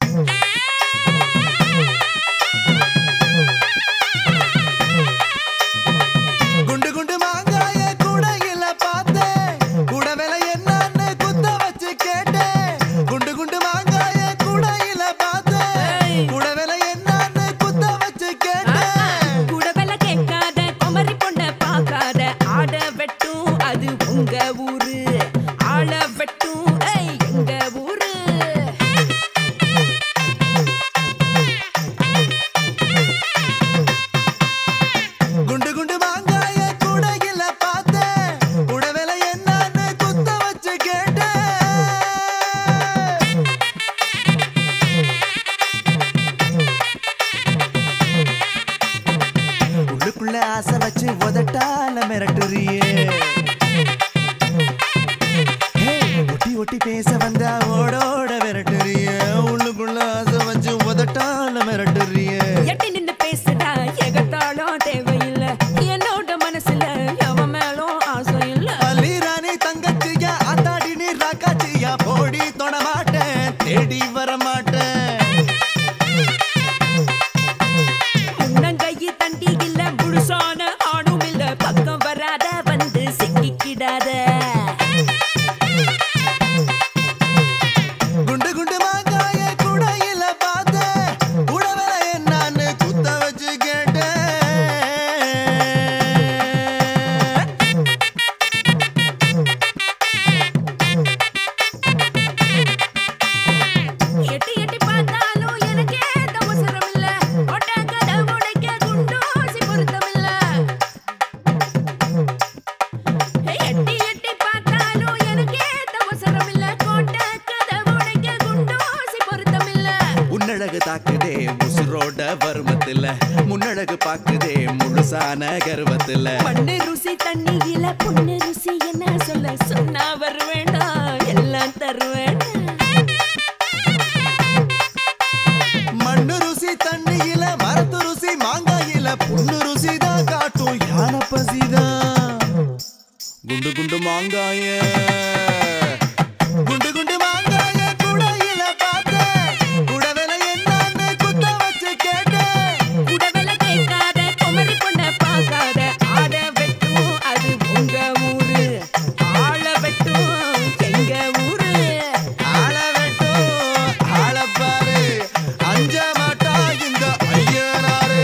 குண்டு குண்டு மாங்காய கூடையில பார்த்தேன், கூட விலை என்னன்னு குத்த வச்சு கேட்டேன். குண்டு குண்டு மாங்காய கூடையில பார்த்தேன், கூட விலை என்னன்னு குத்த வச்சு கேட்டேன். கூட விலை கேட்காத குமரி பொண்ண பார்க்காத, ஆட வெட்டும் அது உங்க ஊரு, ஆள வெட்டும் எங்க ஊரு. குண்டு குண்டு மாங்காய கூடையில பார்த்தேன், கூட விலை என்னன்னு குத்த வச்சு கேட்டேன். உள்ளுக்குள்ள ஆசை வச்சு உதட்டால மிரட்டுறியே. ஒட்டி ஒட்டி பேச வந்தா ஓடோட மிரட்டுறியே. உள்ளுக்குள்ள ஆசை வச்சு உதட்டால மிரட்டுறியே. எட்டி நின்னு பேசுடா, எகத்தாலும் தேவையில்ல, என்னோட மனசுல எவன் மேலும் ஆசை இல்ல. அலிராணி தங்கச்சியா, அத்தாடி நீ ராக்காச்சியா, போடி தொட மாட்டேன், தேடி வர மாட்டேன். முன்னங்கையி தண்டி இல்ல, முழுசான ஆணும் இல்ல, பக்கம் வராத வந்து சிக்கிக்கிடாத. குண்டு குண்டு மாங்காய கூடையில பார்த்தேன், கூட விலை என்னன்னு குத்த வச்சு கேட்டேன். எட்டி எட்டி பார்த்தாலும் எனக்கே அவசரம் இல்ல, ஒட்ட கதை உடைக்க குண்டூசி பொருத்தம் இல்ல. எட்டி எட்டி பார்த்தாலும் எனக்கே அவசரம் இல்ல, கோட்டை கதை உடைக்க குண்டூசி பொருத்தம் இல்ல. உன்னழகு தாக்குதே உசுரோட வருமத்துல, முன்னழகு பாக்குதே முழுசான கர்வத்துல. மண்ணு ருசி தண்ணியில பொண்ணு ருசி என்ன சொல்ல, சொன்னா வருவேண்டா எல்லாம் தருவேண்டா. மண்ணு ருசி தண்ணியில, மரத்து ருசி மாங்காயில, பொண்ணு ருசி தான் காட்டும் யானை பசிதான். குண்டு குண்டு மாங்காய, குண்டு குண்டு மாங்காய கூடையில பார்த்தேன், கூட விலை என்னன்னு குத்த வச்சு கேட்டேன். கூட விலை கேட்காத குமரி பொண்ண பார்க்காத, ஆட வெட்டும் அது உங்க ஊரு, ஆள வெட்டும் எங்க ஊரு. ஆள வெட்டும் ஆளப்பாரு, அஞ்ச மாட்டா இந்த ஐயனாரு.